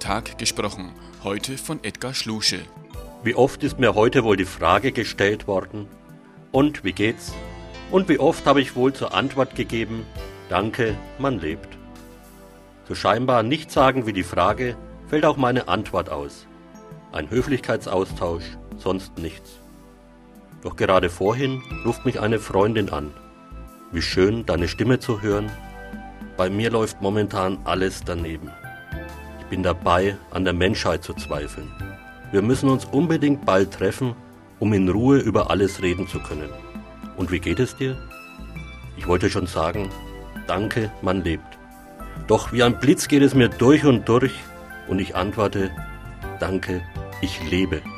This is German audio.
Tag gesprochen. Heute von Edgar Schlusche. Wie oft ist mir heute wohl die Frage gestellt worden: Und wie geht's? Und wie oft habe ich wohl zur Antwort gegeben: Danke, man lebt. So scheinbar nicht sagen wie die Frage, fällt auch meine Antwort aus. Ein Höflichkeitsaustausch, sonst nichts. Doch gerade vorhin ruft mich eine Freundin an. Wie schön, deine Stimme zu hören. Bei mir läuft momentan alles daneben. Ich bin dabei, an der Menschheit zu zweifeln. Wir müssen uns unbedingt bald treffen, um in Ruhe über alles reden zu können. Und wie geht es dir? Ich wollte schon sagen, danke, man lebt. Doch wie ein Blitz geht es mir durch und ich antworte, danke, ich lebe.